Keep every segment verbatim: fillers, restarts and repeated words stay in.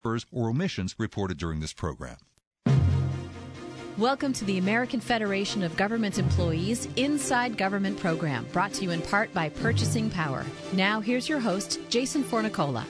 or omissions reported during this program. Welcome to the American Federation of Government Employees Inside Government program, brought to you in part by Purchasing Power. Now, here's your host, Jason Fornicola.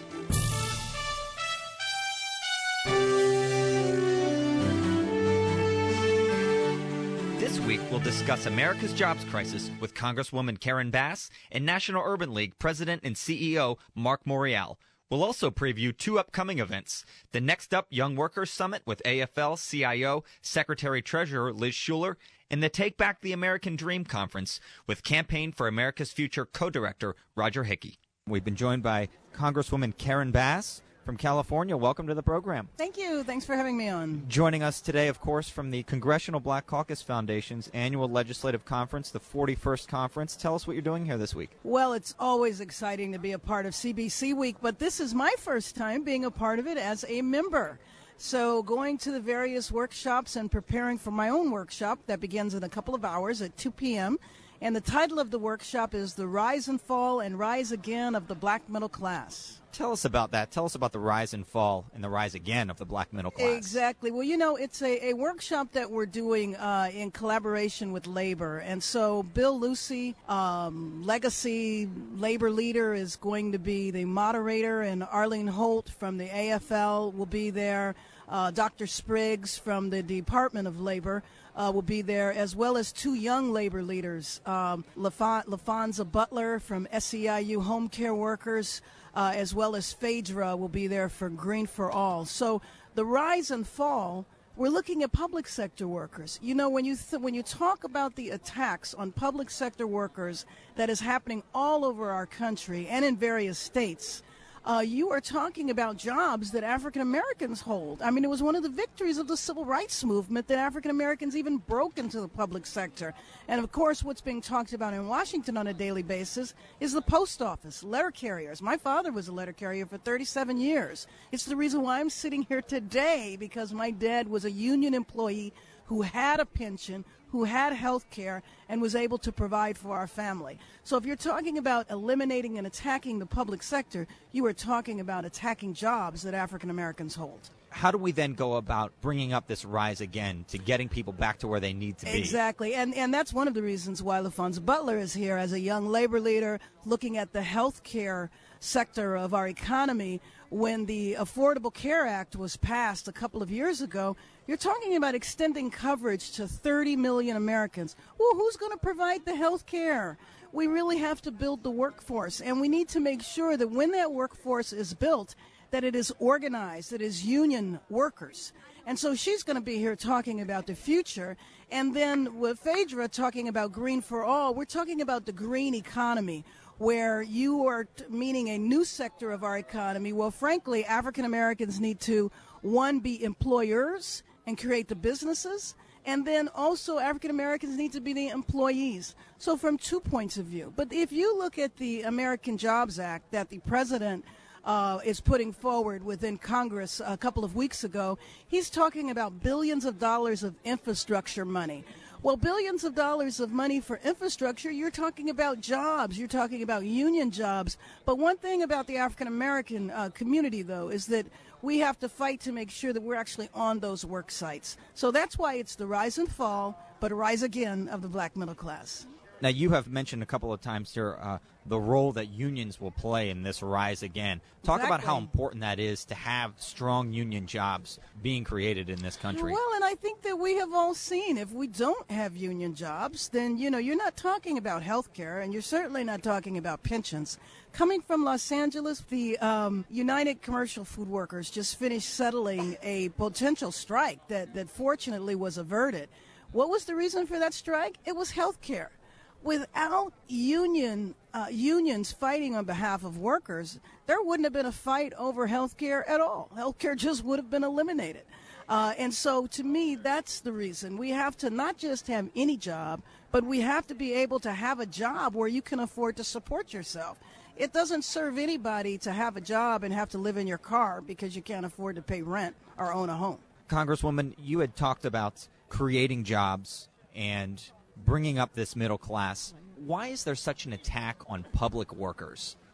This week, we'll discuss America's jobs crisis with Congresswoman Karen Bass and National Urban League President and C E O Mark Morial. We'll also preview two upcoming events. The Next Up Young Workers Summit with A F L C I O Secretary-Treasurer Liz Shuler, and the Take Back the American Dream Conference with Campaign for America's Future co-director Roger Hickey. We've been joined by Congresswoman Karen Bass from California. Welcome to the program. Thank you. Thanks for having me on. Joining us today, of course, from the Congressional Black Caucus Foundation's annual legislative conference, the forty-first conference. Tell us what you're doing here this week. Well, it's always exciting to be a part of C B C Week, but this is my first time being a part of it as a member. So going to the various workshops and preparing for my own workshop that begins in a couple of hours at two p.m., and the title of the workshop is The Rise and Fall and Rise Again of the Black Middle Class. Tell us about that. Tell us about the rise and fall and the rise again of the black middle class. Exactly. Well, you know, it's a, a workshop that we're doing uh, in collaboration with labor. And so Bill Lucy, um, legacy labor leader, is going to be the moderator, and Arlene Holt from the A F L will be there. Uh, Doctor Spriggs from the Department of Labor Uh, will be there, as well as two young labor leaders, um, Lafon- Lafonza Butler from S E I U Home Care Workers, uh, as well as Phaedra will be there for Green for All. So the rise and fall, we're looking at public sector workers. You know, when you th- when you talk about the attacks on public sector workers that is happening all over our country and in various states, Uh, you are talking about jobs that African Americans hold. I mean, it was one of the victories of the civil rights movement that African Americans even broke into the public sector. And of course, what's being talked about in Washington on a daily basis is the post office, letter carriers. My father was a letter carrier for thirty-seven years. It's the reason why I'm sitting here today, because my dad was a union employee who had a pension, who had health care, and was able to provide for our family. So if you're talking about eliminating and attacking the public sector, you are talking about attacking jobs that African Americans hold. How do we then go about bringing up this rise again to getting people back to where they need to be? Exactly, and and that's one of the reasons why Lafonza Butler is here as a young labor leader looking at the health care sector of our economy. When the Affordable Care Act was passed a couple of years ago, you're talking about extending coverage to thirty million Americans. Well, who's going to provide the health care? We really have to build the workforce, and we need to make sure that when that workforce is built, that it is organized, that it is union workers. And so she's going to be here talking about the future. And then with Phaedra talking about Green for All, we're talking about the green economy, where you are t- meaning a new sector of our economy. Well, frankly, African Americans need to, one, be employers and create the businesses, and then also African Americans need to be the employees. So from two points of view. But if you look at the American Jobs Act that the president uh, is putting forward within Congress a couple of weeks ago, he's talking about billions of dollars of infrastructure money. Well, billions of dollars of money for infrastructure, you're talking about jobs, you're talking about union jobs. But one thing about the African American uh, community, though, is that we have to fight to make sure that we're actually on those work sites. So that's why it's the rise and fall, but a rise again of the black middle class. Now, you have mentioned a couple of times here uh, the role that unions will play in this rise again. Talk Exactly. about how important that is to have strong union jobs being created in this country. Well, and I think that we have all seen if we don't have union jobs, then, you know, you're not talking about health care, and you're certainly not talking about pensions. Coming from Los Angeles, the um, United Commercial Food Workers just finished settling a potential strike that, that fortunately was averted. What was the reason for that strike? It was health care. Without union uh, unions fighting on behalf of workers, there wouldn't have been a fight over health care at all. Health care just would have been eliminated. Uh, and so, to me, that's the reason. We have to not just have any job, but we have to be able to have a job where you can afford to support yourself. It doesn't serve anybody to have a job and have to live in your car because you can't afford to pay rent or own a home. Congresswoman, you had talked about creating jobs and bringing up this middle class. Why is there such an attack on public workers?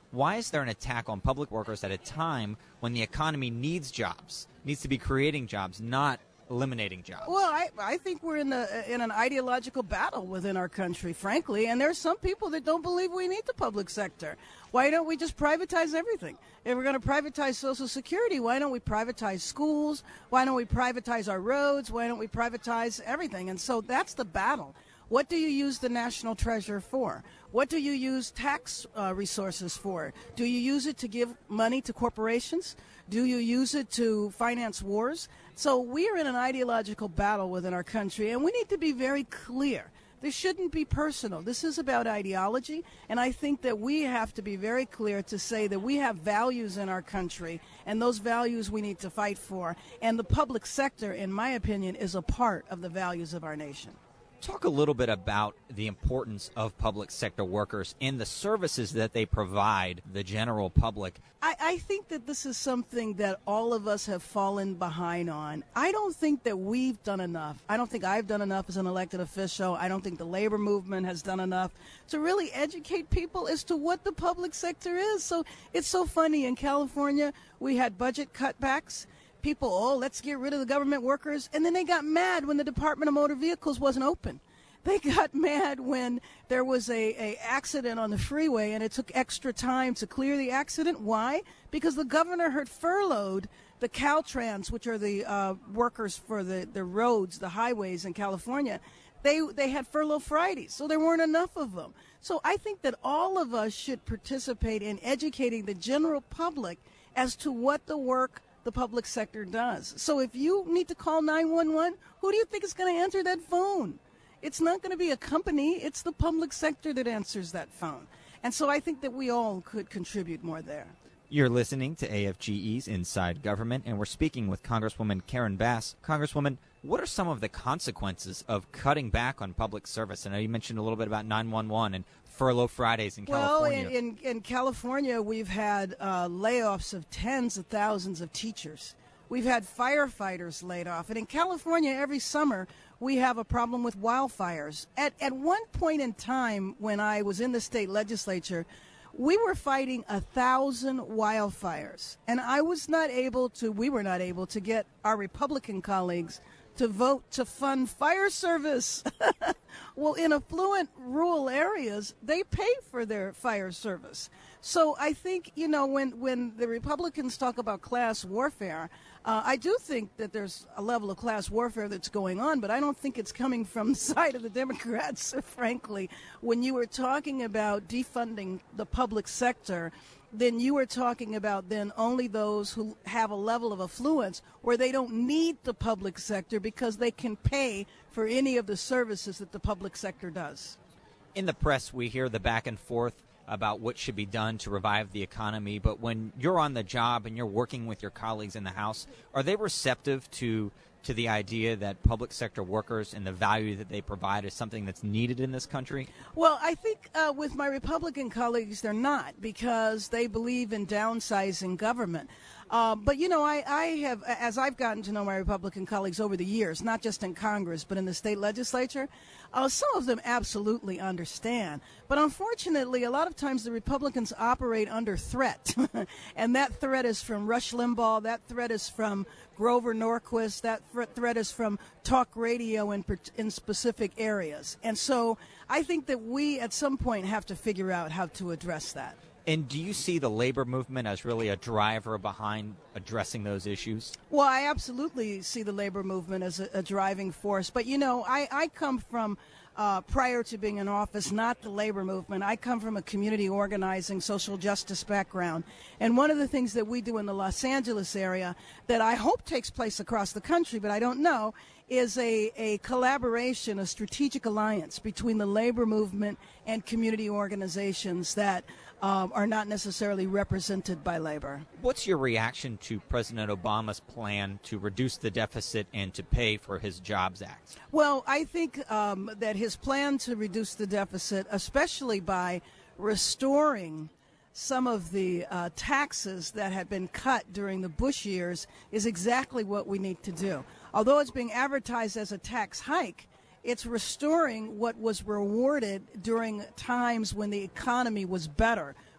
Why is there an attack on public workers at a time when the economy needs jobs, needs to be creating jobs, not eliminating jobs? Well, I, I think we're in a, in an ideological battle within our country, frankly, and there's some people that don't believe we need the public sector. Why don't we just privatize everything? If we're going to privatize Social Security, why don't we privatize schools? Why don't we privatize our roads? Why don't we privatize everything? And so that's the battle. What do you use the national treasure for? What do you use tax uh, resources for? Do you use it to give money to corporations? Do you use it to finance wars? So we are in an ideological battle within our country, and we need to be very clear. This shouldn't be personal. This is about ideology, and I think that we have to be very clear to say that we have values in our country, and those values we need to fight for. And the public sector, in my opinion, is a part of the values of our nation. Talk a little bit about the importance of public sector workers and the services that they provide the general public. I, I think that this is something that all of us have fallen behind on. I don't think that we've done enough. I don't think I've done enough as an elected official. I don't think the labor movement has done enough to really educate people as to what the public sector is. So it's so funny. In California, we had budget cutbacks. People, oh, let's get rid of the government workers. And then they got mad when the Department of Motor Vehicles wasn't open. They got mad when there was a, a accident on the freeway and it took extra time to clear the accident. Why? Because the governor had furloughed the Caltrans, which are the uh, workers for the, the roads, the highways in California. They, they had furlough Fridays, so there weren't enough of them. So I think that all of us should participate in educating the general public as to what the work the public sector does. So if you need to call nine one one, who do you think is going to answer that phone? It's not going to be a company. It's the public sector that answers that phone. And so I think that we all could contribute more there. You're listening to A F G E's Inside Government, and we're speaking with Congresswoman Karen Bass. Congresswoman, what are some of the consequences of cutting back on public service? I know you mentioned a little bit about nine one one and furlough Fridays in California. Well, in, in, in California, we've had uh, layoffs of tens of thousands of teachers. We've had firefighters laid off. And in California, every summer, we have a problem with wildfires. At, at one point in time, when I was in the state legislature, we were fighting a thousand wildfires. And I was not able to, we were not able to get our Republican colleagues to vote to fund fire service. Well, in affluent rural areas, they pay for their fire service. So I think, you know, when, when the Republicans talk about class warfare, uh, I do think that there's a level of class warfare that's going on, but I don't think it's coming from the side of the Democrats, frankly. When you were talking about defunding the public sector, then you are talking about then only those who have a level of affluence where they don't need the public sector because they can pay for any of the services that the public sector does. In the press, we hear the back and forth about what should be done to revive the economy, but when you're on the job and you're working with your colleagues in the House, are they receptive to to the idea that public sector workers and the value that they provide is something that's needed in this country? Well, I think uh, with my Republican colleagues, they're not, because they believe in downsizing government. Uh, but, you know, I, I have, as I've gotten to know my Republican colleagues over the years, not just in Congress, but in the state legislature, uh, some of them absolutely understand. But unfortunately, a lot of times the Republicans operate under threat. And that threat is from Rush Limbaugh. That threat is from Grover Norquist. That threat is from talk radio in, in specific areas. And so I think that we at some point have to figure out how to address that. And do you see the labor movement as really a driver behind addressing those issues? Well, I absolutely see the labor movement as a, a driving force. But, you know, I, I come from, uh, prior to being in office, not the labor movement. I come from a community organizing, social justice background. And one of the things that we do in the Los Angeles area that I hope takes place across the country, but I don't know, is a, a collaboration, a strategic alliance between the labor movement and community organizations that uh, are not necessarily represented by labor. What's your reaction to President Obama's plan to reduce the deficit and to pay for his Jobs Act? Well, I think um, that his plan to reduce the deficit, especially by restoring some of the uh, taxes that had been cut during the Bush years, is exactly what we need to do. Although it's being advertised as a tax hike, it's restoring what was rewarded during times when the economy was better,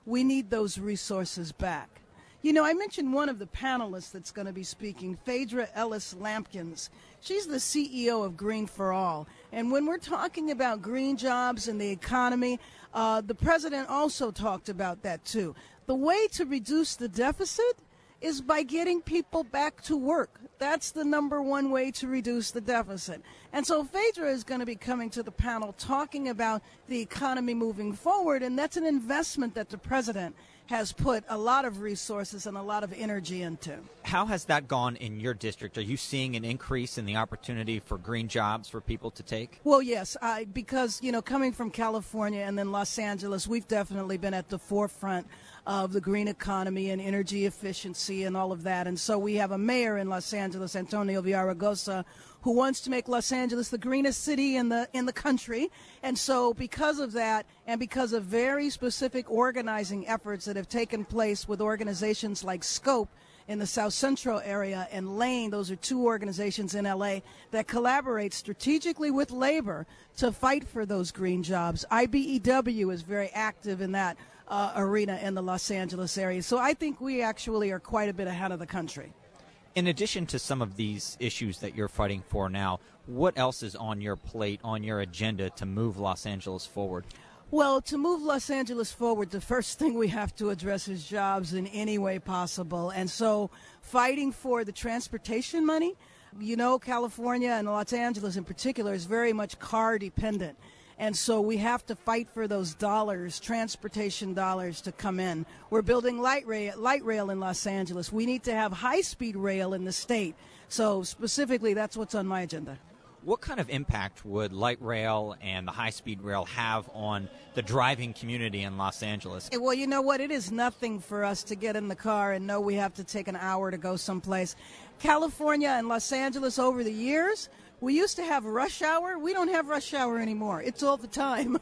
we need those resources back. You know, I mentioned one of the panelists that's going to be speaking, Phaedra Ellis Lampkins. She's the C E O of Green for All. And when we're talking about green jobs and the economy, uh, the president also talked about that too. The way to reduce the deficit is by getting people back to work. That's the number one way to reduce the deficit. And so Phaedra is going to be coming to the panel talking about the economy moving forward, and that's an investment that the president has put a lot of resources and a lot of energy into. How has that gone in your district? Are you seeing an increase in the opportunity for green jobs for people to take? Well, yes, I, because, you know, coming from California and then Los Angeles, we've definitely been at the forefront of the green economy and energy efficiency and all of that. And so we have a mayor in Los Angeles, Antonio Villaraigosa, who wants to make Los Angeles the greenest city in the in the country. And so because of that, and because of very specific organizing efforts that have taken place with organizations like SCOPE in the South Central area and Lane, those are two organizations in L A that collaborate strategically with labor to fight for those green jobs. I B E W is very active in that uh, arena in the Los Angeles area. So I think we actually are quite a bit ahead of the country. In addition to some of these issues that you're fighting for now, what else is on your plate, on your agenda to move Los Angeles forward? Well, to move Los Angeles forward, the first thing we have to address is jobs in any way possible. And so fighting for the transportation money, you know, California and Los Angeles in particular is very much car dependent. And so we have to fight for those dollars, transportation dollars, to come in. We're building light rail, light rail in Los Angeles. We need to have high-speed rail in the state. So specifically, that's what's on my agenda. What kind of impact would light rail and the high-speed rail have on the driving community in Los Angeles? Well, you know what? It is nothing for us to get in the car and know we have to take an hour to go someplace. California and Los Angeles over the years, we used to have rush hour. We don't have rush hour anymore. It's all the time.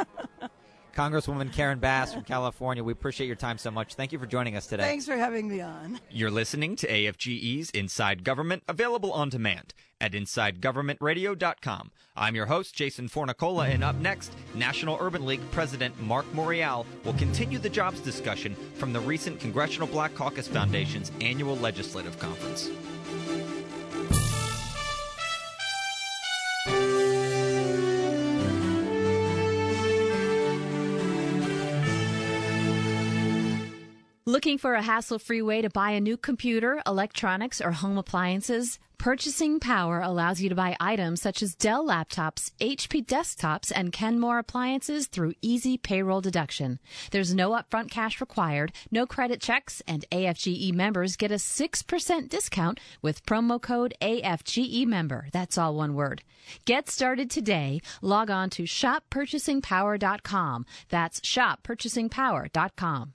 Congresswoman Karen Bass from California, we appreciate your time so much. Thank you for joining us today. Thanks for having me on. You're listening to A F G E's Inside Government, available on demand at inside government radio dot com. I'm your host, Jason Fornicola, and up next, National Urban League President Mark Morial will continue the jobs discussion from the recent Congressional Black Caucus Foundation's annual legislative conference. Looking for a hassle-free way to buy a new computer, electronics, or home appliances? Purchasing Power allows you to buy items such as Dell laptops, H P desktops, and Kenmore appliances through easy payroll deduction. There's no upfront cash required, no credit checks, and A F G E members get a six percent discount with promo code A F G E member. That's all one word. Get started today. Log on to shop purchasing power dot com. That's shop purchasing power dot com.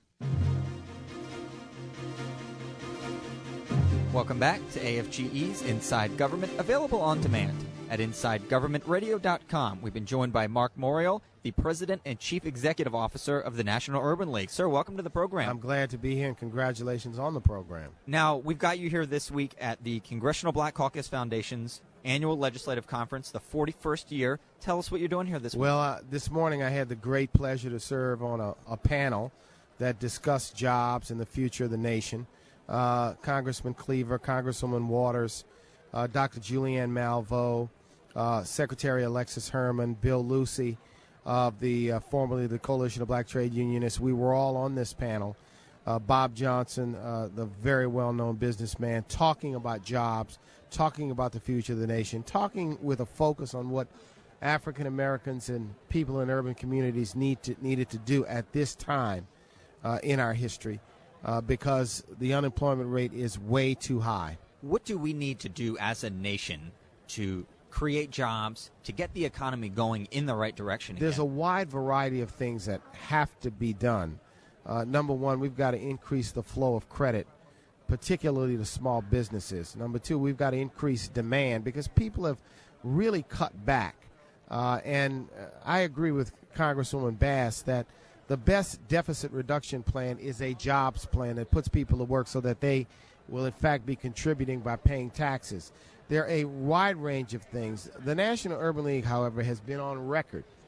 Welcome back to A F G E's Inside Government, available on demand at inside government radio dot com. We've been joined by Mark Morial, the President and Chief Executive Officer of the National Urban League. Sir, welcome to the program. I'm glad to be here, and congratulations on the program. Now, we've got you here this week at the Congressional Black Caucus Foundation's annual legislative conference, the forty-first year. Tell us what you're doing here this week. Well, uh, this morning I had the great pleasure to serve on a, a panel that discussed jobs and the future of the nation. Uh, Congressman Cleaver, Congresswoman Waters, uh, Doctor Julianne Malveaux, uh, Secretary Alexis Herman, Bill Lucy of the uh, formerly the Coalition of Black Trade Unionists. We were all on this panel. Uh, Bob Johnson, uh, the very well-known businessman, talking about jobs, talking about the future of the nation, talking with a focus on what African Americans and people in urban communities need to, needed to do at this time uh, in our history. Uh, because the unemployment rate is way too high. What do we need to do as a nation to create jobs, to get the economy going in the right direction again? There's a wide variety of things that have to be done. Uh, number one, we've got to increase the flow of credit, particularly to small businesses. Number two, we've got to increase demand because people have really cut back. Uh, and I agree with Congresswoman Bass that the best deficit reduction plan is a jobs plan that puts people to work so that they will, in fact, be contributing by paying taxes. There are a wide range of things. The National Urban League, however, has been on record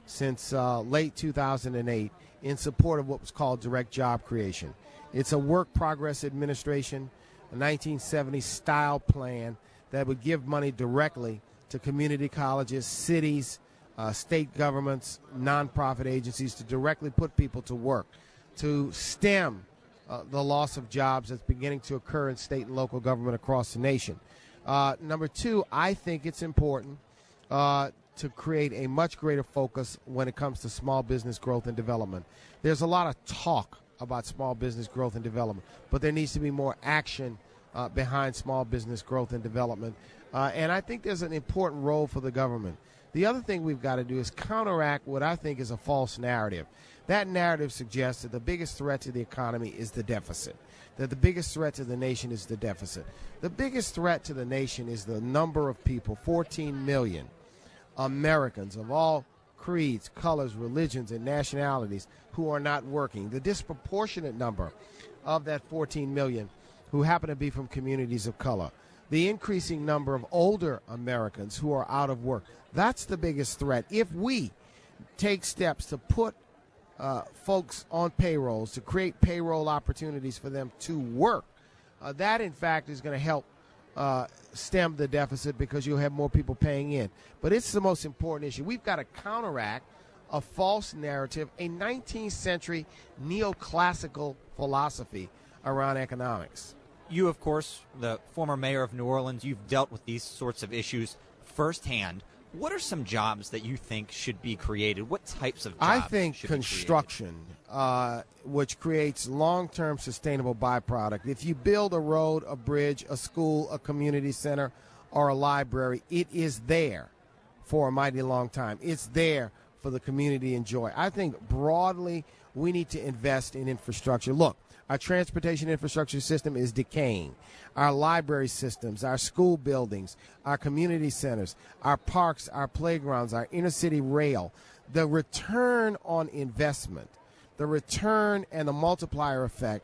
since uh, late two thousand eight in support of what was called direct job creation. It's a work progress administration, a nineteen seventies style plan that would give money directly to community colleges, cities, uh, state governments, nonprofit agencies to directly put people to work, to stem uh, the loss of jobs that's beginning to occur in state and local government across the nation. Uh, number two, I think it's important uh, to create a much greater focus when it comes to small business growth and development. There's a lot of talk about small business growth and development, but there needs to be more action uh, behind small business growth and development. Uh, and I think there's an important role for the government. The other thing we've got to do is counteract what I think is a false narrative. That narrative suggests that the biggest threat to the economy is the deficit, that the biggest threat to the nation is the deficit. The biggest threat to the nation is the number of people, fourteen million Americans of all creeds, colors, religions, and nationalities who are not working. The disproportionate number of that fourteen million who happen to be from communities of color. The increasing number of older Americans who are out of work. That's the biggest threat. If we take steps to put uh, folks on payrolls, to create payroll opportunities for them to work, uh, that, in fact, is going to help uh, stem the deficit because you'll have more people paying in. But it's the most important issue. We've got to counteract a false narrative, a nineteenth century neoclassical philosophy around economics. You, of course, the former mayor of New Orleans, you've dealt with these sorts of issues firsthand. What are some jobs that you think should be created? What types of jobs I think should construction, uh, which creates long-term sustainable byproduct. If you build a road, a bridge, a school, a community center, or a library, it is there for a mighty long time. It's there for the community to enjoy. I think broadly we need to invest in infrastructure. Look, our transportation infrastructure system is decaying. Our library systems, our school buildings, our community centers, our parks, our playgrounds, our inner city rail, the return on investment, the return and the multiplier effect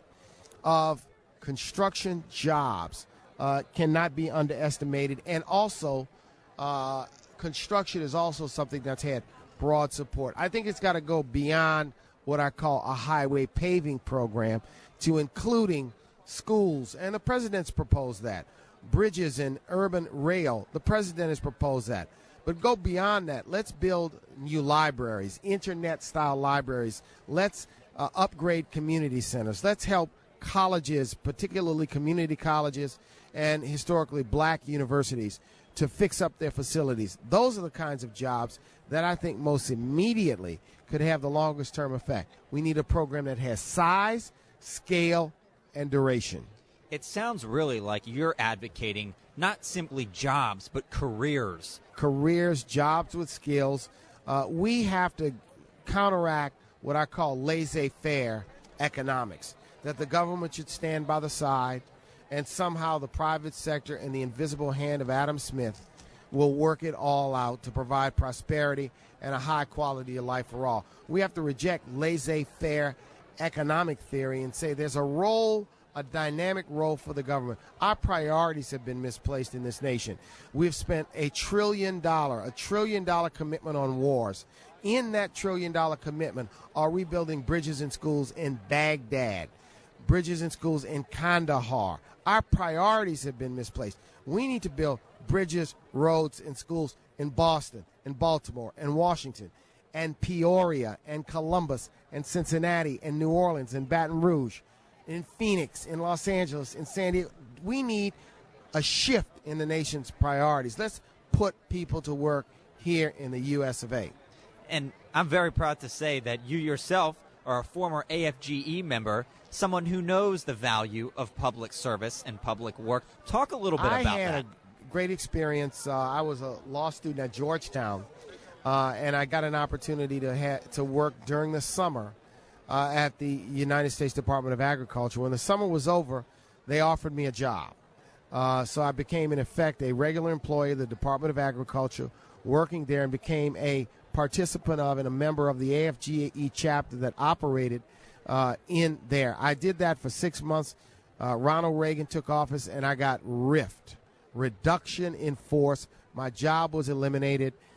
of construction jobs uh, cannot be underestimated. And also, uh, construction is also something that's had broad support. I think it's got to go beyond what I call a highway paving program to including schools, and the president's proposed that. Bridges and urban rail, the president has proposed that. But go beyond that. Let's build new libraries, internet-style libraries. Let's uh, upgrade community centers. Let's help colleges, particularly community colleges and historically black universities, to fix up their facilities. Those are the kinds of jobs that I think most immediately could have the longest term effect. We need a program that has size, scale, and duration. It sounds really like you're advocating not simply jobs, but careers. Careers, jobs with skills. Uh, we have to counteract what I call laissez-faire economics, that the government should stand by the side and somehow the private sector and the invisible hand of Adam Smith will work it all out to provide prosperity and a high quality of life for all. We have to reject laissez-faire economic theory and say there's a role, a dynamic role for the government. Our priorities have been misplaced in this nation. We've spent a trillion dollar, a trillion dollar commitment on wars. In that trillion dollar commitment are rebuilding bridges and schools in Baghdad, bridges and schools in Kandahar. Our priorities have been misplaced. We need to build bridges, roads, and schools in Boston, in Baltimore, and Washington, and Peoria, and Columbus, and Cincinnati, and New Orleans, and Baton Rouge, in Phoenix, in Los Angeles, in San Diego. We need a shift in the nation's priorities. Let's put people to work here in the U S of A. And I'm very proud to say that you yourself are a former A F G E member, someone who knows the value of public service and public work. Talk a little bit I about had that. a great experience. Uh, I was a law student at Georgetown, uh, and I got an opportunity to ha- to work during the summer uh, at the United States Department of Agriculture. When the summer was over, they offered me a job. Uh, so I became, in effect, a regular employee of the Department of Agriculture, working there, and became a participant of and a member of the A F G E chapter that operated uh, in there. I did that for six months. Uh, Ronald Reagan took office, and I got R I F T, reduction in force. My job was eliminated.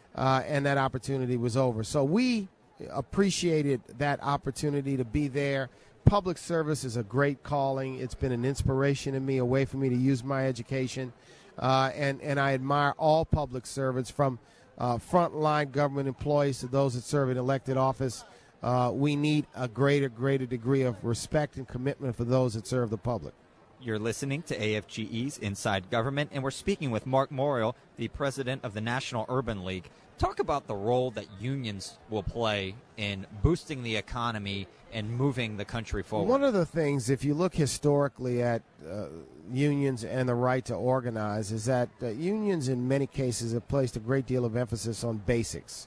uh, and that opportunity was over. So we appreciated that opportunity to be there. Public service is a great calling. It's been an inspiration to me, a way for me to use my education. Uh, and, and I admire all public servants, from uh, frontline government employees to those that serve in elected office. Uh, we need a greater, greater degree of respect and commitment for those that serve the public. You're listening to A F G E's Inside Government, and we're speaking with Mark Morial, the president of the National Urban League. Talk about the role that unions will play in boosting the economy and moving the country forward. One of the things, if you look historically at uh, unions and the right to organize, is that uh, unions in many cases have placed a great deal of emphasis on basics: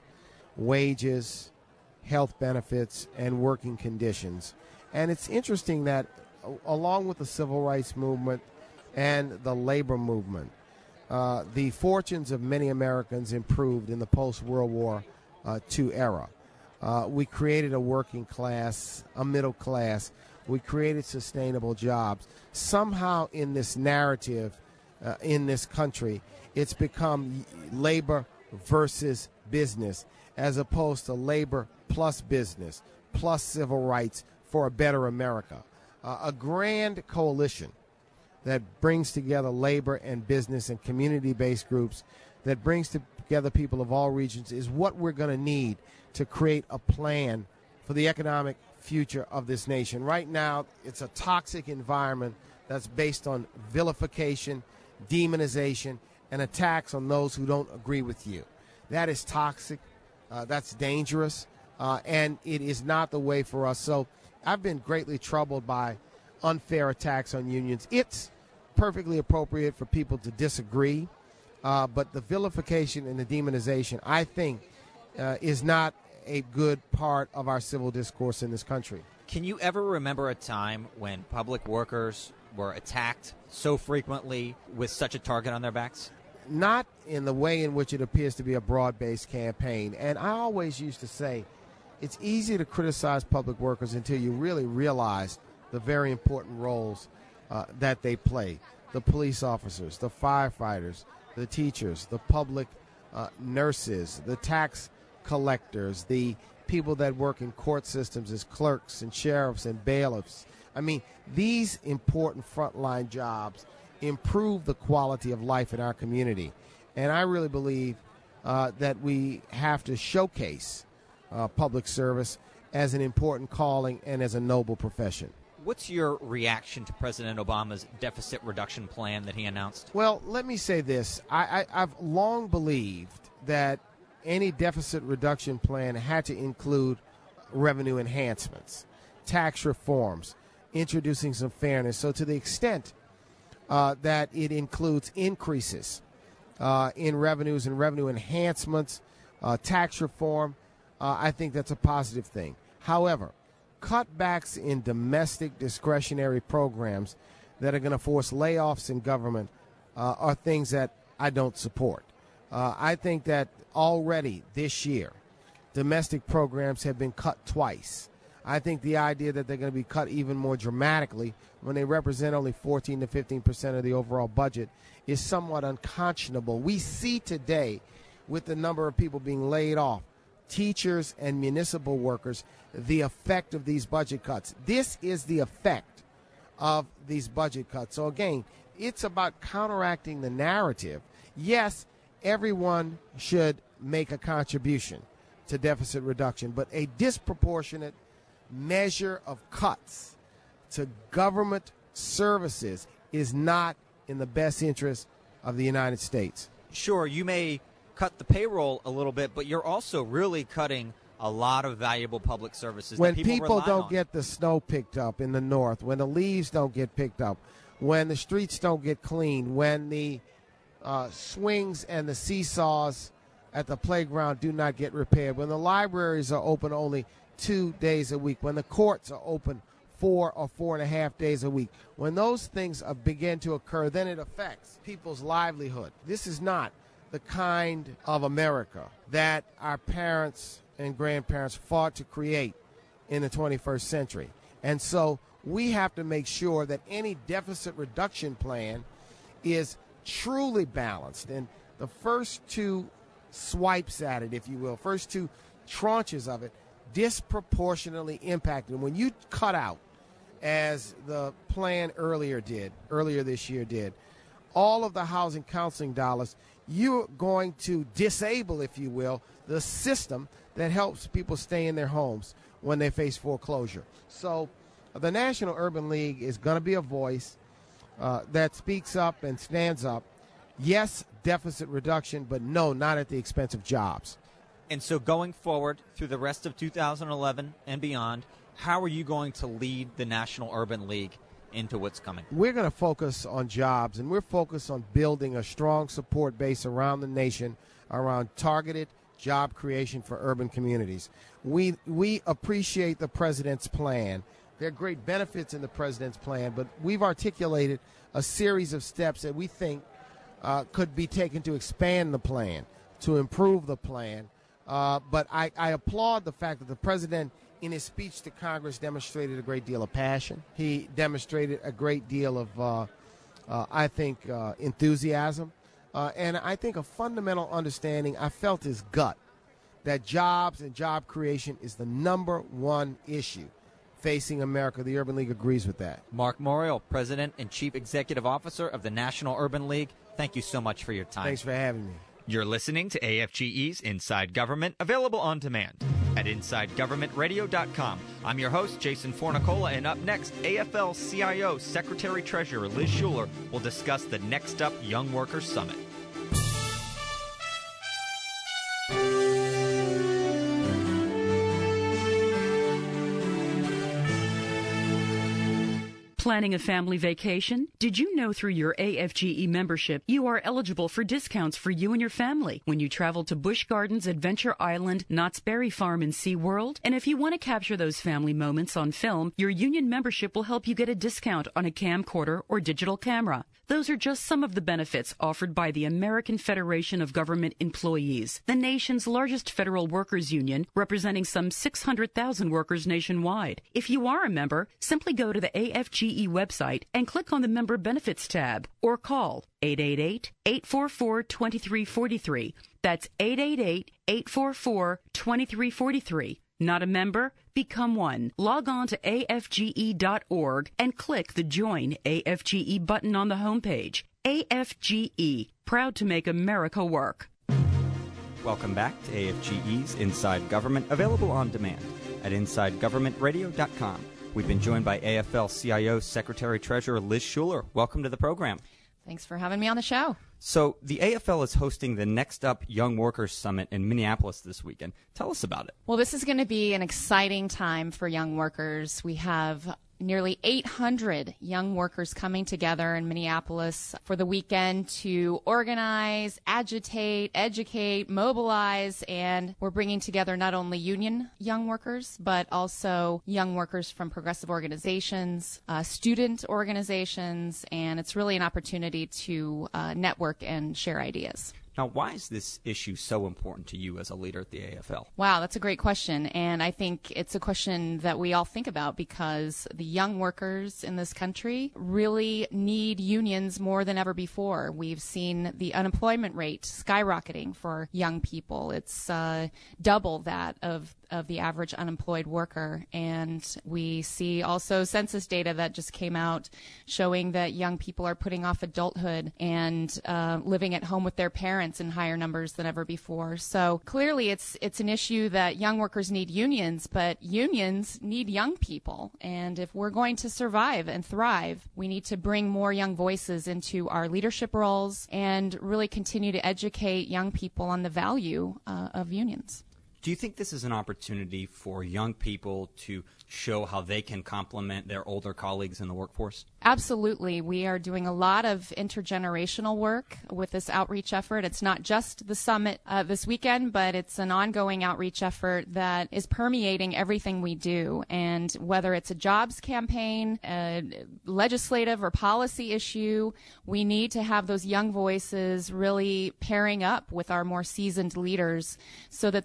wages, health benefits, and working conditions. And it's interesting that uh, along with the civil rights movement and the labor movement, uh, the fortunes of many Americans improved in the post-World War uh, Two era. Uh, we created a working class, a middle class. We created sustainable jobs. Somehow in this narrative uh, in this country, it's become labor versus business, as opposed to labor plus business, plus civil rights for a better America. Uh, a grand coalition that brings together labor and business and community-based groups, that brings together people of all regions, is what we're going to need to create a plan for the economic future of this nation. Right now, it's a toxic environment that's based on vilification, demonization, and attacks on those who don't agree with you. That is toxic. Uh, that's dangerous, uh, and it is not the way for us. So I've been greatly troubled by unfair attacks on unions. It's perfectly appropriate for people to disagree, uh, but the vilification and the demonization, I think, uh, is not a good part of our civil discourse in this country. Can you ever remember a time when public workers were attacked so frequently with such a target on their backs? Not in the way in which it appears to be a broad-based campaign. And I always used to say, it's easy to criticize public workers until you really realize the very important roles uh, that they play. The police officers, the firefighters, the teachers, the public uh, nurses, the tax collectors, the people that work in court systems as clerks and sheriffs and bailiffs. I mean, these important frontline jobs improve the quality of life in our community. And I really believe uh, that we have to showcase uh, public service as an important calling and as a noble profession. What's your reaction to President Obama's deficit reduction plan that he announced? Well, let me say this. I, I, I've long believed that any deficit reduction plan had to include revenue enhancements, tax reforms, introducing some fairness. So to the extent uh, that it includes increases uh, in revenues and revenue enhancements, uh, tax reform, uh, I think that's a positive thing. However, cutbacks in domestic discretionary programs that are going to force layoffs in government uh, are things that I don't support. Uh, I think that already this year, domestic programs have been cut twice. I think the idea that they're going to be cut even more dramatically when they represent only fourteen to fifteen percent of the overall budget is somewhat unconscionable. We see today, with the number of people being laid off, teachers and municipal workers, the effect of these budget cuts. This is the effect of these budget cuts. So again, it's about counteracting the narrative. Yes, everyone should make a contribution to deficit reduction, but a disproportionate measure of cuts to government services is not in the best interest of the United States. Sure, you may cut the payroll a little bit, but you're also really cutting a lot of valuable public services when that people, people rely don't on. get the snow picked up in the north, when the leaves don't get picked up, when the streets don't get cleaned, when the uh, swings and the seesaws at the playground do not get repaired, when the libraries are open only two days a week, when the courts are open four or four and a half days a week, when those things are, begin to occur, then it affects people's livelihood. This is not the kind of America that our parents and grandparents fought to create in the twenty-first century. And so we have to make sure that any deficit reduction plan is truly balanced. And the first two swipes at it, if you will, first two tranches of it, disproportionately impacted. When you cut out, as the plan earlier did, earlier this year did, all of the housing counseling dollars, you're going to disable, if you will, the system that helps people stay in their homes when they face foreclosure. So the National Urban League is going to be a voice uh, that speaks up and stands up. Yes, deficit reduction, but no, not at the expense of jobs. And so going forward through the rest of two thousand eleven and beyond, how are you going to lead the National Urban League into what's coming? We're going to focus on jobs, and we're focused on building a strong support base around the nation around targeted job creation for urban communities. We we appreciate the president's plan. There are great benefits in the president's plan, but we've articulated a series of steps that we think uh, could be taken to expand the plan, to improve the plan. Uh, but I, I applaud the fact that the president, in his speech to Congress, demonstrated a great deal of passion. He demonstrated a great deal of, uh, uh, I think, uh, enthusiasm. Uh, and I think a fundamental understanding, I felt his gut, that jobs and job creation is the number one issue facing America. The Urban League agrees with that. Mark Morial, President and Chief Executive Officer of the National Urban League, thank you so much for your time. Thanks for having me. You're listening to A F G E's Inside Government, available on demand at inside government radio dot com. I'm your host, Jason Fornicola, and up next, A F L C I O Secretary-Treasurer Liz Shuler will discuss the Next Up Young Workers Summit. Planning a family vacation? Did you know through your A F G E membership you are eligible for discounts for you and your family when you travel to Busch Gardens, Adventure Island, Knott's Berry Farm, and SeaWorld? And if you want to capture those family moments on film, your union membership will help you get a discount on a camcorder or digital camera. Those are just some of the benefits offered by the American Federation of Government Employees, the nation's largest federal workers union, representing some six hundred thousand workers nationwide. If you are a member, simply go to the A F G E website and click on the Member Benefits tab or call eight eight eight, eight four four, two three four three. That's eight eight eight, eight four four, two three four three. Not a member? Become one. Log on to A F G E dot org and click the Join A F G E button on the homepage. A F G E, proud to make America work. Welcome back to A F G E's Inside Government, available on demand at inside government radio dot com. We've been joined by A F L C I O Secretary-Treasurer Liz Shuler. Welcome to the program. Thanks for having me on the show. So the A F L is hosting the Next Up Young Workers Summit in Minneapolis this weekend. Tell us about it. Well, this is going to be an exciting time for young workers. We have nearly eight hundred young workers coming together in Minneapolis for the weekend to organize, agitate, educate, mobilize, and we're bringing together not only union young workers, but also young workers from progressive organizations, uh, student organizations, and it's really an opportunity to uh, network and share ideas. Now, why is this issue so important to you as a leader at the A F L? Wow, that's a great question. And I think it's a question that we all think about because the young workers in this country really need unions more than ever before. We've seen the unemployment rate skyrocketing for young people. It's uh, double that of of the average unemployed worker. And we see also census data that just came out showing that young people are putting off adulthood and uh, living at home with their parents in higher numbers than ever before. So clearly it's it's an issue that young workers need unions, but unions need young people. And if we're going to survive and thrive, we need to bring more young voices into our leadership roles and really continue to educate young people on the value uh, of unions. Do you think this is an opportunity for young people to show how they can complement their older colleagues in the workforce? Absolutely. We are doing a lot of intergenerational work with this outreach effort. It's not just the summit uh, this weekend, but it's an ongoing outreach effort that is permeating everything we do. And whether it's a jobs campaign, a legislative or policy issue, we need to have those young voices really pairing up with our more seasoned leaders so that there's a better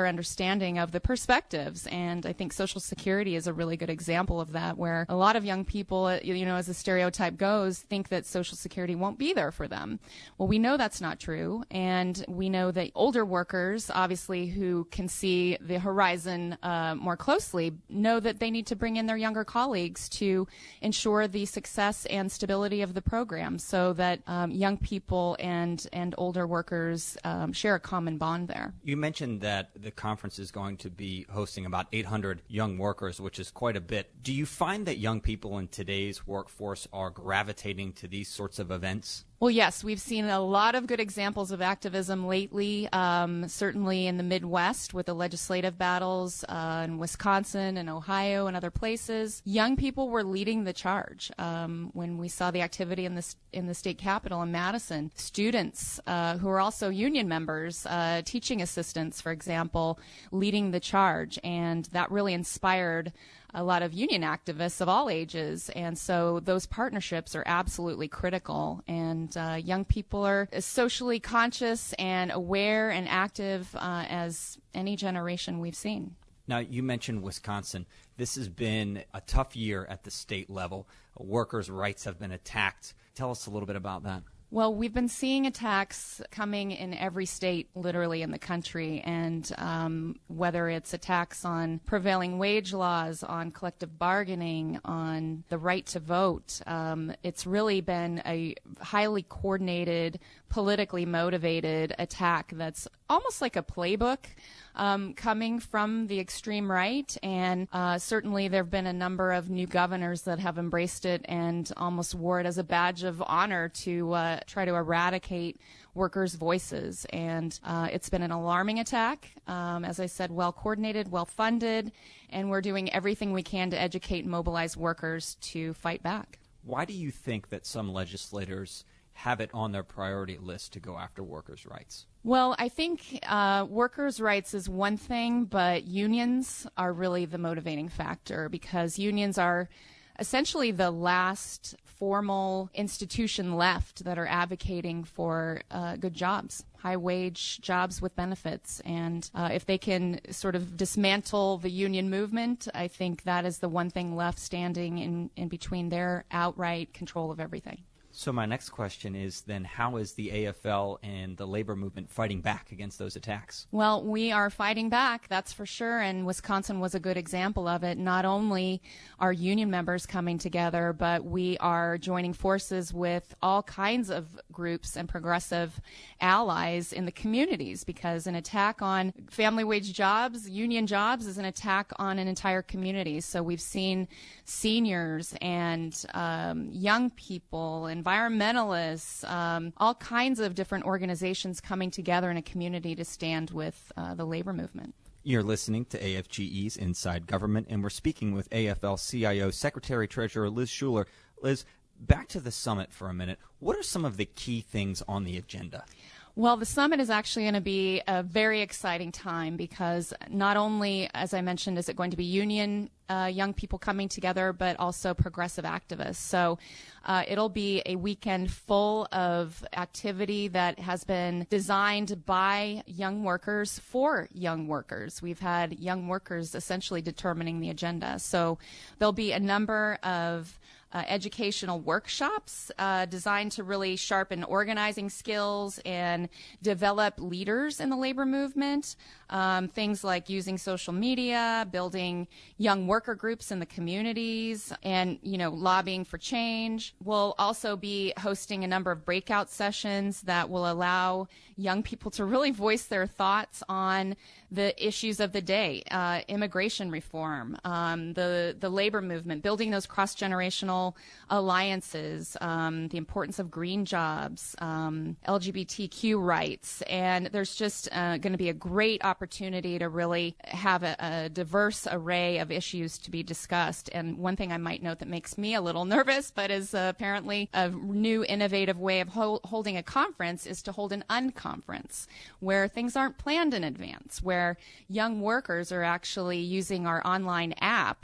understanding of the perspectives. And I think Social Security is a really good example of that, where a lot of young people, you know, as the stereotype goes, think that Social Security won't be there for them. Well, we know that's not true. And we know that older workers, obviously, who can see the horizon uh, more closely, know that they need to bring in their younger colleagues to ensure the success and stability of the program, so that um, young people and, and older workers um, share a common bond there. You mentioned that the conference is going to be hosting about eight hundred young workers, which is quite a bit. Do you find that young people in today's workforce are gravitating to these sorts of events? Well, yes, we've seen a lot of good examples of activism lately, um, certainly in the Midwest with the legislative battles uh, in Wisconsin and Ohio and other places. Young people were leading the charge. Um, when we saw the activity in the, in the state capitol in Madison, students uh, who are also union members, uh, teaching assistants, for example, leading the charge, and that really inspired a lot of union activists of all ages. And so those partnerships are absolutely critical. And uh, young people are as socially conscious and aware and active uh, as any generation we've seen. Now, you mentioned Wisconsin. This has been a tough year at the state level. Workers' rights have been attacked. Tell us a little bit about that. Well, we've been seeing attacks coming in every state, literally, in the country, and um, whether it's attacks on prevailing wage laws, on collective bargaining, on the right to vote, um, it's really been a highly coordinated, politically motivated attack that's almost like a playbook um, coming from the extreme right. And uh, certainly there have been a number of new governors that have embraced it and almost wore it as a badge of honor to uh, try to eradicate workers' voices. And uh, it's been an alarming attack, um, as I said, well coordinated, well funded, and we're doing everything we can to educate and mobilize workers to fight back. Why do you think that some legislators have it on their priority list to go after workers' rights? Well, I think uh, workers' rights is one thing, but unions are really the motivating factor, because unions are essentially the last formal institution left that are advocating for uh, good jobs, high-wage jobs with benefits. And uh, if they can sort of dismantle the union movement, I think that is the one thing left standing in, in between their outright control of everything. So my next question is then, how is the A F L and the labor movement fighting back against those attacks? Well, we are fighting back, that's for sure, and Wisconsin was a good example of it. Not only are union members coming together, but we are joining forces with all kinds of groups and progressive allies in the communities, because an attack on family wage jobs, union jobs, is an attack on an entire community. So we've seen seniors and um, young people, environmentalists, um, all kinds of different organizations coming together in a community to stand with uh, the labor movement. You're listening to A F G E's Inside Government, and we're speaking with A F L C I O Secretary-Treasurer Liz Shuler. Liz, back to the summit for a minute. What are some of the key things on the agenda? Well, the summit is actually going to be a very exciting time, because not only, as I mentioned, is it going to be union uh, young people coming together, but also progressive activists. So uh, it'll be a weekend full of activity that has been designed by young workers for young workers. We've had young workers essentially determining the agenda. So there'll be a number of Uh, educational workshops uh, designed to really sharpen organizing skills and develop leaders in the labor movement. Um, things like using social media, building young worker groups in the communities, and, you know, lobbying for change. We'll also be hosting a number of breakout sessions that will allow young people to really voice their thoughts on the issues of the day, uh, immigration reform, um, the, the labor movement, building those cross-generational alliances, um, the importance of green jobs, um, L G B T Q rights. And there's just uh, going to be a great opportunity to really have a, a diverse array of issues to be discussed. And one thing I might note that makes me a little nervous, but is uh, apparently a new innovative way of ho- holding a conference, is to hold an unconference, where things aren't planned in advance, where young workers are actually using our online app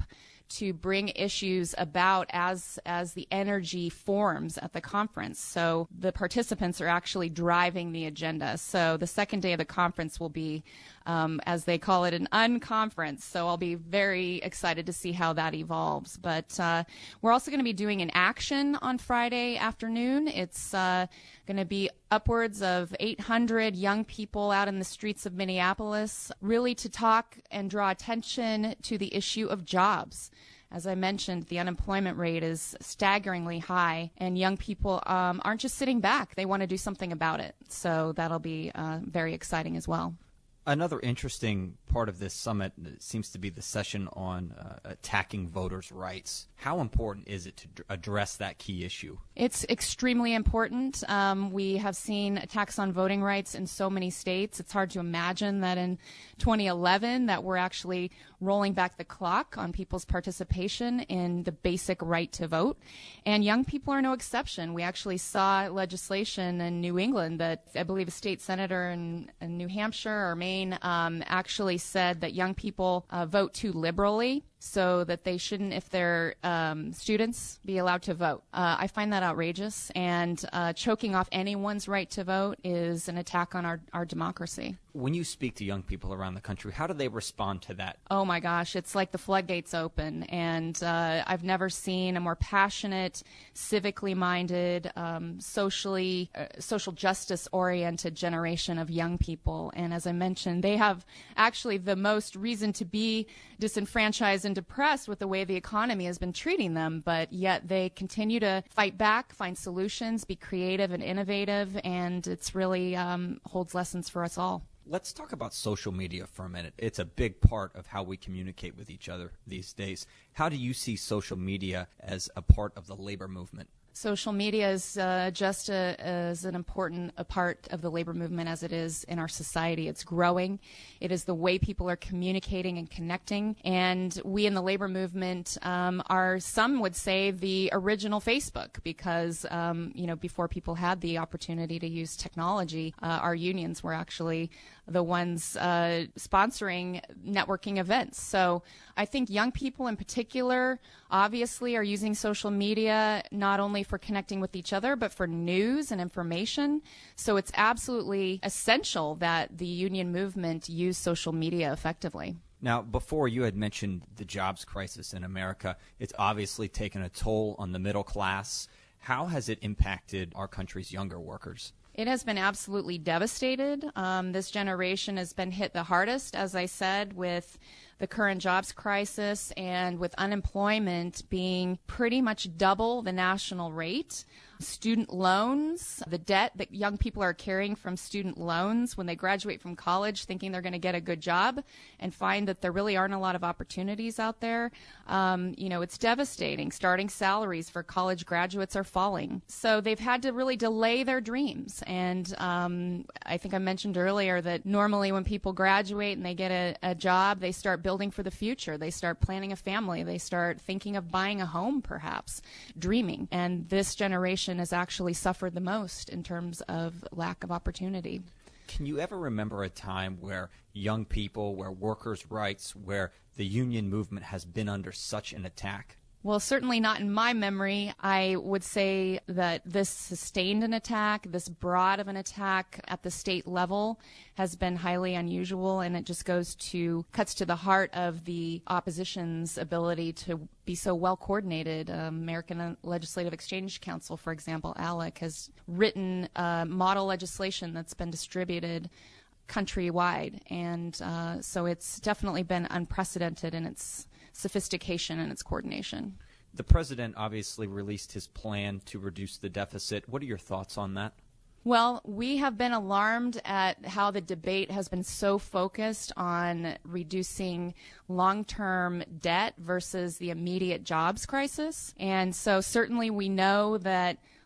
to bring issues about as as the energy forms at the conference. So the participants are actually driving the agenda. So the second day of the conference will be, um, as they call it, an unconference. So I'll be very excited to see how that evolves. But uh, we're also going to be doing an action on Friday afternoon. It's uh, going to be upwards of eight hundred young people out in the streets of Minneapolis, really to talk and draw attention to the issue of jobs. As I mentioned, the unemployment rate is staggeringly high, and young people um, aren't just sitting back. They want to do something about it. So that'll be uh, very exciting as well. Another interesting part of this summit seems to be the session on uh, attacking voters' rights. How important is it to d- address that key issue? It's extremely important. Um, we have seen attacks on voting rights in so many states. It's hard to imagine that in twenty eleven that we're actually rolling back the clock on people's participation in the basic right to vote. And young people are no exception. We actually saw legislation in New England that I believe a state senator in, in New Hampshire or Maine um, actually said that young people uh, vote too liberally, so that they shouldn't, if they're um, students, be allowed to vote. Uh, I find that outrageous, and uh, choking off anyone's right to vote is an attack on our, our democracy. When you speak to young people around the country, how do they respond to that? Oh my gosh, it's like the floodgates open, and uh, I've never seen a more passionate, civically minded, um, socially, uh, social justice-oriented generation of young people. And as I mentioned, they have actually the most reason to be disenfranchised and depressed with the way the economy has been treating them, but yet they continue to fight back, find solutions, be creative and innovative, and it's really um, holds lessons for us all. Let's talk about social media for a minute. It's a big part of how we communicate with each other these days. How do you see social media as a part of the labor movement? Social media is uh, just a, as an important a part of the labor movement as it is in our society. It's growing. It is the way people are communicating and connecting. And we in the labor movement um, are, some would say, the original Facebook, because, um, you know, before people had the opportunity to use technology, uh, our unions were actually the ones uh, sponsoring networking events. So I think young people in particular obviously are using social media not only for connecting with each other, but for news and information. So it's absolutely essential that the union movement use social media effectively. Now, before you had mentioned the jobs crisis in America. It's obviously taken a toll on the middle class. How has it impacted our country's younger workers? It has been absolutely devastated. Um, this generation has been hit the hardest, as I said, with the current jobs crisis and with unemployment being pretty much double the national rate. Student loans, the debt that young people are carrying from student loans when they graduate from college thinking they're going to get a good job and find that there really aren't a lot of opportunities out there. Um, you know, it's devastating. Starting salaries for college graduates are falling. So they've had to really delay their dreams. And um, I think I mentioned earlier that normally when people graduate and they get a, a job, they start building for the future. They start planning a family. They start thinking of buying a home, perhaps, dreaming. And this generation has actually suffered the most in terms of lack of opportunity. Can you ever remember a time where young people, where workers' rights, where the union movement has been under such an attack? Well, certainly not in my memory. I would say that this sustained an attack, this broad of an attack at the state level has been highly unusual, and it just goes to, cuts to the heart of the opposition's ability to be so well coordinated. Um, American Legislative Exchange Council, for example, ALEC, has written uh, model legislation that's been distributed countrywide, and uh, so it's definitely been unprecedented in its sophistication and its coordination. The president obviously released his plan to reduce the deficit. What are your thoughts on that? Well, we have been alarmed at how the debate has been so focused on reducing long-term debt versus the immediate jobs crisis. And so certainly we know that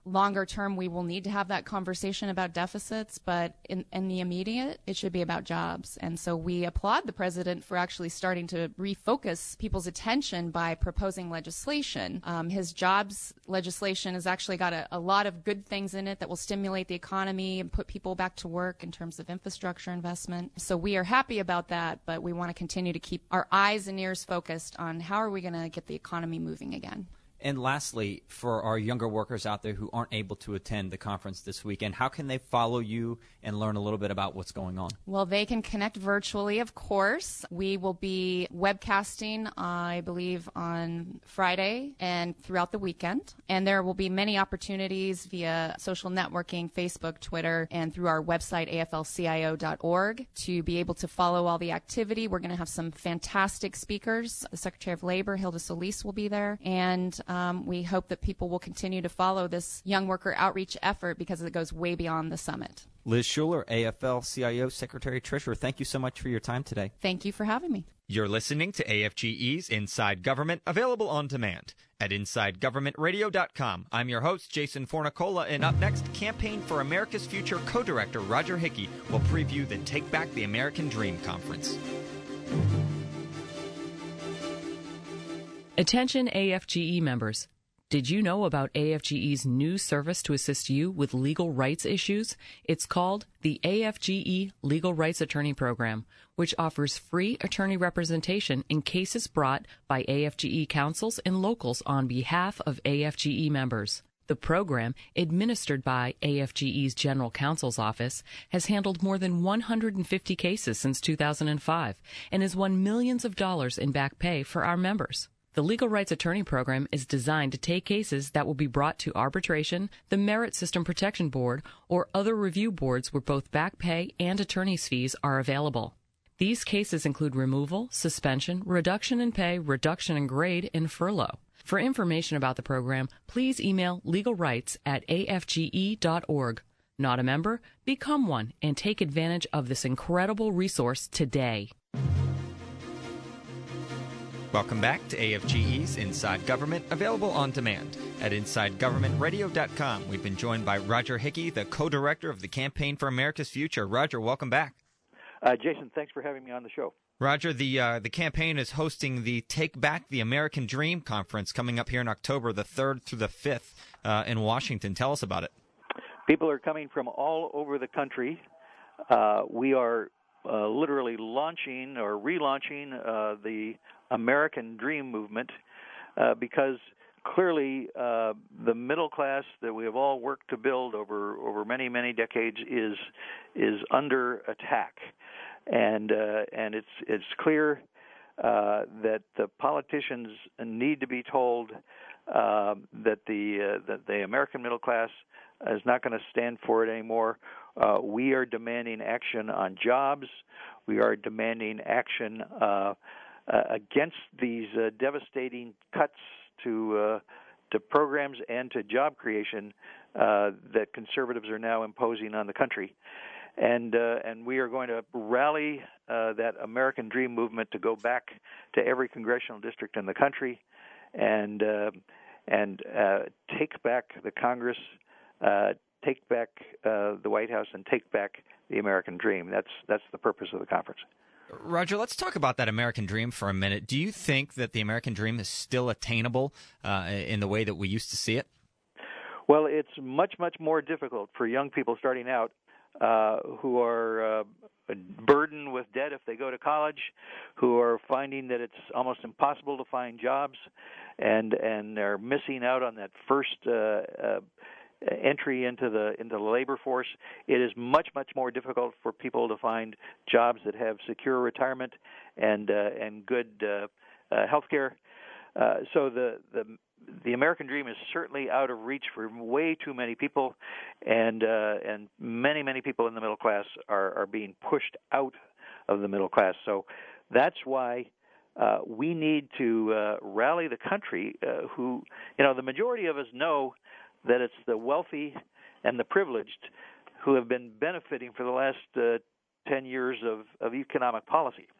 longer term, we will need to have that conversation about deficits, but in, in the immediate, it should be about jobs. And so we applaud the president for actually starting to refocus people's attention by proposing legislation. Um, his jobs legislation has actually got a, a lot of good things in it that will stimulate the economy and put people back to work in terms of infrastructure investment. So we are happy about that, but we want to continue to keep our eyes and ears focused on how are we going to get the economy moving again. And lastly, for our younger workers out there who aren't able to attend the conference this weekend, how can they follow you and learn a little bit about what's going on? Well, they can connect virtually, of course. We will be webcasting, I believe, on Friday and throughout the weekend. And there will be many opportunities via social networking, Facebook, Twitter, and through our website, A F L C I O dot org, to be able to follow all the activity. We're going to have some fantastic speakers. The Secretary of Labor, Hilda Solis, will be there. And Um, we hope that people will continue to follow this young worker outreach effort because it goes way beyond the summit. Liz Shuler, A F L C I O Secretary Treasurer, thank you so much for your time today. Thank you for having me. You're listening to A F G E's Inside Government, available on demand at inside government radio dot com. I'm your host, Jason Fornicola, and up next, Campaign for America's Future co-director Roger Hickey will preview the Take Back the American Dream conference. Attention A F G E members. Did you know about A F G E's new service to assist you with legal rights issues? It's called the A F G E Legal Rights Attorney Program, which offers free attorney representation in cases brought by A F G E counsels and locals on behalf of A F G E members. The program, administered by A F G E's General Counsel's Office, has handled more than one hundred fifty cases since two thousand five and has won millions of dollars in back pay for our members. The Legal Rights Attorney Program is designed to take cases that will be brought to arbitration, the Merit System Protection Board, or other review boards where both back pay and attorney's fees are available. These cases include removal, suspension, reduction in pay, reduction in grade, and furlough. For information about the program, please email legalrights at A F G E dot org. Not a member? Become one and take advantage of this incredible resource today. Welcome back to A F G E's Inside Government, available on demand at inside government radio dot com. We've been joined by Roger Hickey, the co-director of the Campaign for America's Future. Roger, welcome back. Uh, Jason, thanks for having me on the show. Roger, the uh, the campaign is hosting the Take Back the American Dream conference coming up here in October, the third through the fifth uh, in Washington. Tell us about it. People are coming from all over the country. Uh, we are uh, literally launching or relaunching uh, the American Dream movement uh, because clearly uh, the middle class that we have all worked to build over, over many, many decades is is under attack. And uh, and it's it's clear uh, that the politicians need to be told uh, that the uh, that the American middle class is not going to stand for it anymore. Uh, we are demanding action on jobs. We are demanding action uh, uh, against these uh, devastating cuts to uh, to programs and to job creation uh, that conservatives are now imposing on the country. And uh, and we are going to rally uh, that American Dream movement to go back to every congressional district in the country, and uh, and uh, take back the Congress, uh, take back uh, the White House, and take back the American Dream. That's that's the purpose of the conference. Roger, let's talk about that American Dream for a minute. Do you think that the American Dream is still attainable uh, in the way that we used to see it? Well, it's much much more difficult for young people starting out. Uh, who are uh, burdened with debt if they go to college, who are finding that it's almost impossible to find jobs, and and they're missing out on that first uh, uh, entry into the into the labor force. It is much much more difficult for people to find jobs that have secure retirement and uh, and good uh, uh, health care. Uh, so the the The American Dream is certainly out of reach for way too many people, and uh, and many, many people in the middle class are, are being pushed out of the middle class. So that's why uh, we need to uh, rally the country uh, who, you know, the majority of us know that it's the wealthy and the privileged who have been benefiting for the last uh, ten years of, of economic policy.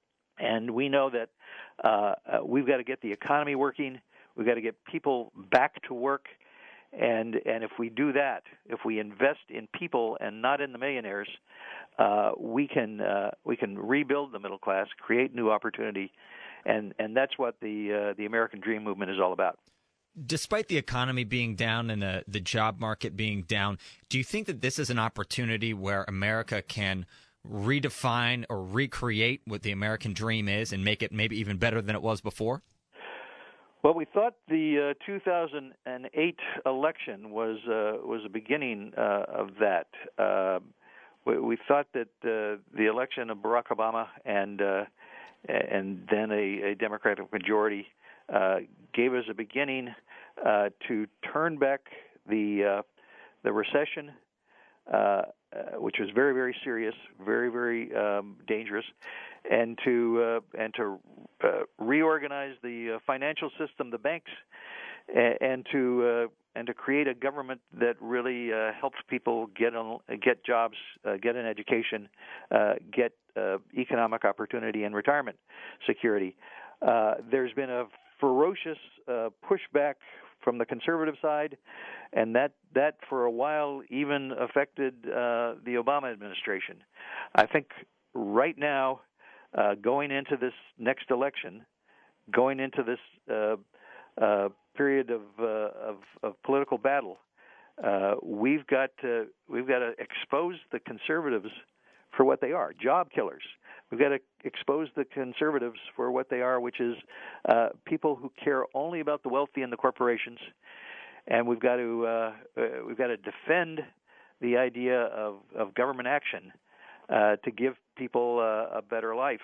And we know that uh, uh, we've got to get the economy working. We've got to get people back to work, And and if we do that, if we invest in people and not in the millionaires, uh, we can uh, we can rebuild the middle class, create new opportunity, and, and that's what the uh, the American Dream movement is all about. Despite the economy being down and the, the job market being down, do you think that this is an opportunity where America can redefine or recreate what the American dream is and make it maybe even better than it was before? Well, we thought the uh, two thousand eight election was uh, was a beginning uh, of that. Uh, we, we thought that uh, the election of Barack Obama and uh, and then a, a Democratic majority uh, gave us a beginning uh, to turn back the uh, the recession, uh, uh, which was very very serious, very very um, dangerous, and to uh, and to uh, reorganize the uh, financial system, the banks, and, and to uh, and to create a government that really uh, helps people get on, get jobs, uh, get an education, uh, get uh, economic opportunity and retirement security. Uh, there's been a ferocious uh, pushback from the conservative side, and that, that for a while even affected uh, the Obama administration. I think right now, uh, going into this next election, going into this uh, uh, period of, uh, of of political battle, uh, we've got to we've got to expose the conservatives for what they are, job killers. We've got to expose the conservatives for what they are, which is uh, people who care only about the wealthy and the corporations. And we've got to uh, uh, we've got to defend the idea of, of government action uh, to give people uh, a better life.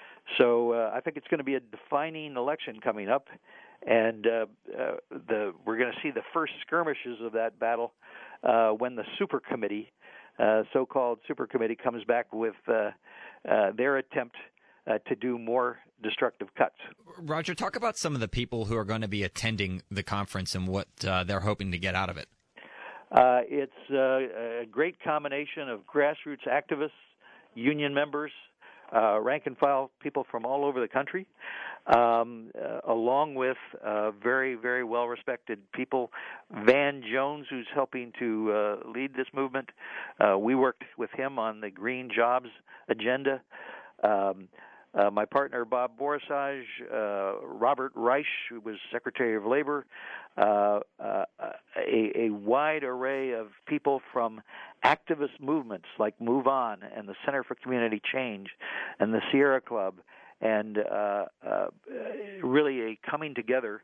So uh, I think it's going to be a defining election coming up, and uh, uh, the we're going to see the first skirmishes of that battle uh, when the super committee. Uh, so-called super committee comes back with uh, uh, their attempt uh, to do more destructive cuts. Roger, talk about some of the people who are going to be attending the conference and what uh, they're hoping to get out of it. Uh, it's uh, a great combination of grassroots activists, union members, uh, rank-and-file people from all over the country, um, uh, along with uh, very, very well-respected people. Van Jones, who's helping to uh, lead this movement, uh, we worked with him on the Green Jobs agenda. Um, uh, my partner, Bob Borsage, uh, Robert Reich, who was Secretary of Labor, uh, uh, a, a wide array of people from activist movements like Move On and the Center for Community Change and the Sierra Club, and uh, uh, really a coming together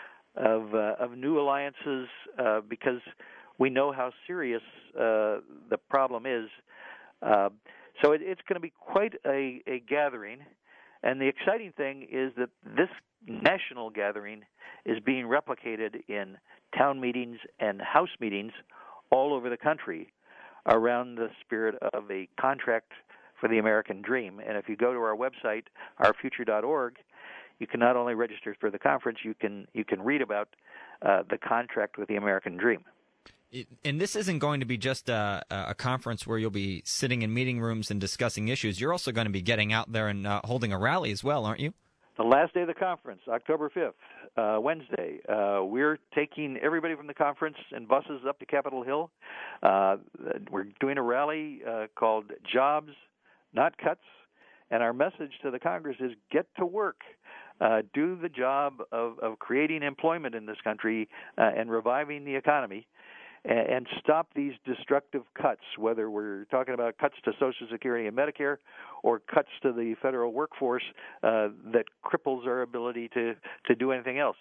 of uh, of new alliances uh, because we know how serious uh, the problem is. Uh, so it, it's going to be quite a, a gathering, and the exciting thing is that this national gathering is being replicated in town meetings and house meetings all over the country around the spirit of a contract for the American dream. And if you go to our website, our future dot org, you can not only register for the conference, you can you can read about uh, the contract with the American dream. It, and this isn't going to be just a, a conference where you'll be sitting in meeting rooms and discussing issues. You're also going to be getting out there and uh, holding a rally as well, aren't you? The last day of the conference, October fifth, uh, Wednesday, uh, we're taking everybody from the conference in buses up to Capitol Hill. Uh, we're doing a rally uh, called Jobs, Not Cuts, and our message to the Congress is get to work. Uh, do the job of, of creating employment in this country uh, and reviving the economy, and, and stop these destructive cuts, whether we're talking about cuts to Social Security and Medicare or cuts to the federal workforce uh, that cripples our ability to, to do anything else.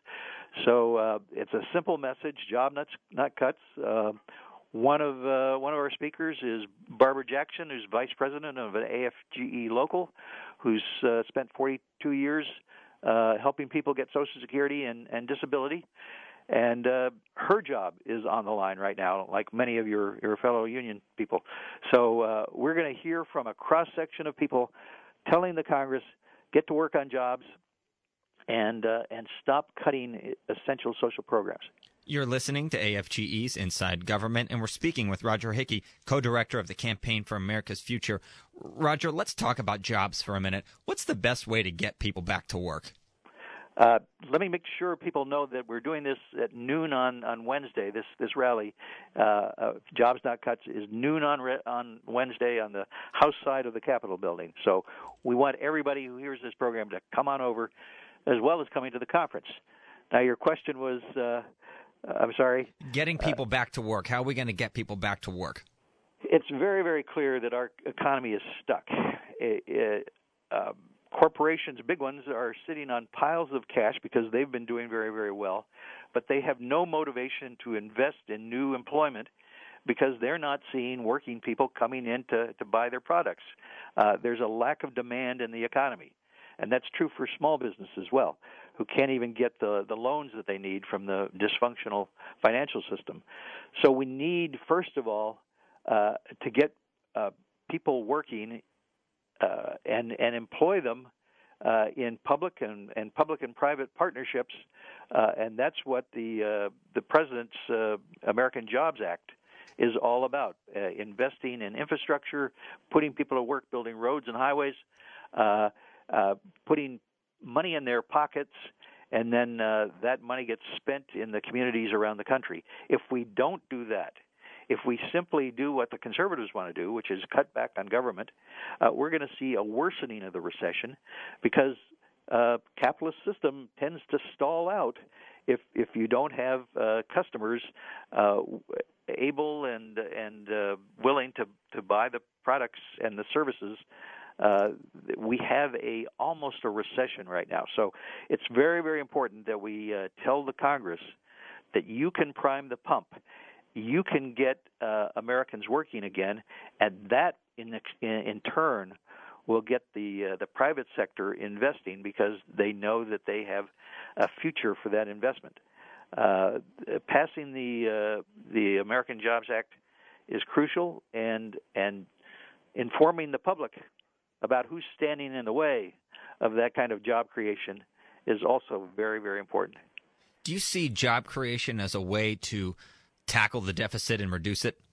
So uh, it's a simple message, job not, not cuts. Uh, One of uh, one of our speakers is Barbara Jackson, who's vice president of an A F G E local, who's uh, spent forty-two years uh, helping people get Social Security and, and disability. And uh, her job is on the line right now, like many of your, your fellow union people. So uh, we're going to hear from a cross-section of people telling the Congress, get to work on jobs and uh, and stop cutting essential social programs. You're listening to A F G E's Inside Government, and we're speaking with Roger Hickey, co-director of the Campaign for America's Future. Roger, let's talk about jobs for a minute. What's the best way to get people back to work? Uh, let me make sure people know that we're doing this at noon on, on Wednesday. This this rally, uh, uh, Jobs Not Cuts, is noon on re- on Wednesday on the House side of the Capitol building. So we want everybody who hears this program to come on over, as well as coming to the conference. Now, your question was, uh, I'm sorry? Getting people uh, back to work. How are we going to get people back to work? It's very, very clear that our economy is stuck. It, it, uh, Corporations, big ones, are sitting on piles of cash because they've been doing very, very well, but they have no motivation to invest in new employment because they're not seeing working people coming in to, to buy their products. Uh, there's a lack of demand in the economy, and that's true for small business as well, who can't even get the, the loans that they need from the dysfunctional financial system. So we need, first of all, uh, to get uh, people working Uh, and and employ them uh, in public and, and public and private partnerships, uh, and that's what the uh, the President's uh, American Jobs Act is all about: uh, investing in infrastructure, putting people to work, building roads and highways, uh, uh, putting money in their pockets, and then uh, that money gets spent in the communities around the country. If we don't do that, if we simply do what the conservatives want to do, which is cut back on government, uh, we're going to see a worsening of the recession because uh, capitalist system tends to stall out if if you don't have uh, customers uh, able and and uh, willing to, to buy the products and the services. Uh, we have a almost a recession right now. So it's very, very important that we uh, tell the Congress that you can prime the pump. You can get uh, Americans working again, and that in, in, in turn will get the uh, the private sector investing because they know that they have a future for that investment. Uh, passing the uh, the American Jobs Act is crucial, and and informing the public about who's standing in the way of that kind of job creation is also very, very important. Do you see job creation as a way to tackle the deficit and reduce it?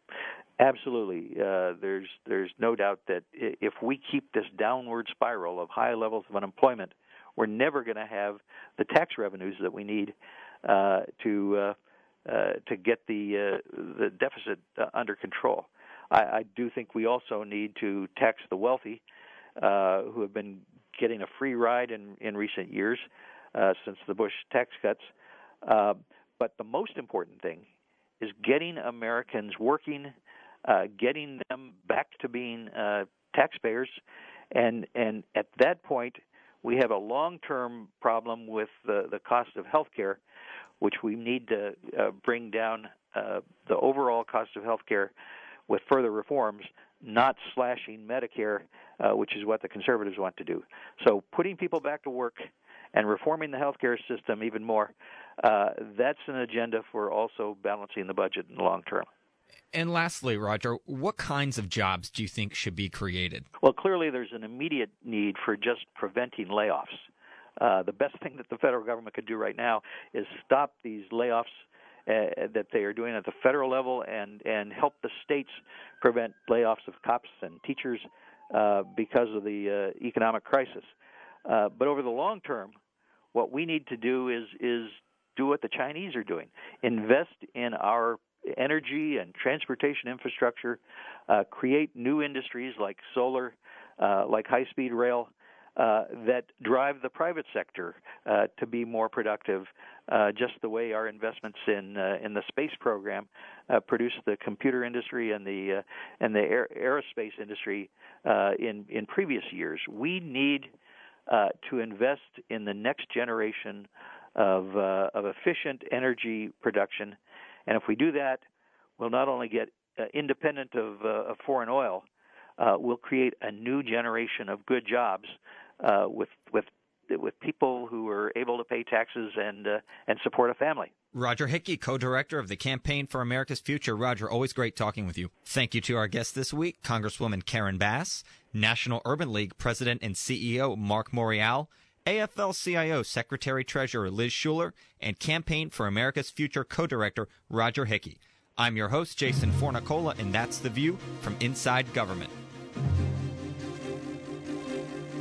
Absolutely. Uh, there's there's no doubt that if we keep this downward spiral of high levels of unemployment, we're never going to have the tax revenues that we need uh, to uh, uh, to get the uh, the deficit uh, under control. I, I do think we also need to tax the wealthy, uh, who have been getting a free ride in, in recent years uh, since the Bush tax cuts. Uh, but the most important thing is getting Americans working, uh, getting them back to being uh, taxpayers, and and at that point, we have a long-term problem with the, the cost of health care, which we need to uh, bring down uh, the overall cost of health care with further reforms, not slashing Medicare, uh, which is what the conservatives want to do. So putting people back to work and reforming the healthcare system even more, uh, that's an agenda for also balancing the budget in the long term. And lastly, Roger, what kinds of jobs do you think should be created? Well, clearly there's an immediate need for just preventing layoffs. Uh, the best thing that the federal government could do right now is stop these layoffs uh, that they are doing at the federal level and, and help the states prevent layoffs of cops and teachers uh, because of the uh, economic crisis. Uh, but over the long term, what we need to do is is do what the Chinese are doing. Invest in our energy and transportation infrastructure, uh, create new industries like solar, uh, like high-speed rail, uh, that drive the private sector uh, to be more productive, uh, just the way our investments in uh, in the space program uh, produced the computer industry and the uh, and the aer- aerospace industry uh, in in previous years. We need uh, to invest in the next generation of uh, of efficient energy production. And if we do that, we'll not only get uh, independent of, uh, of foreign oil, uh, we'll create a new generation of good jobs uh, with with with people who are able to pay taxes and uh, and support a family. Roger Hickey, co-director of the Campaign for America's Future. Roger, always great talking with you. Thank you to our guest this week, Congresswoman Karen Bass, National Urban League President and C E O Mark Morial, A F L C I O Secretary-Treasurer Liz Shuler, and Campaign for America's Future co-director Roger Hickey. I'm your host, Jason Fornicola, and that's The View from Inside Government.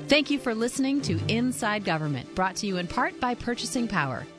Thank you for listening to Inside Government, brought to you in part by Purchasing Power.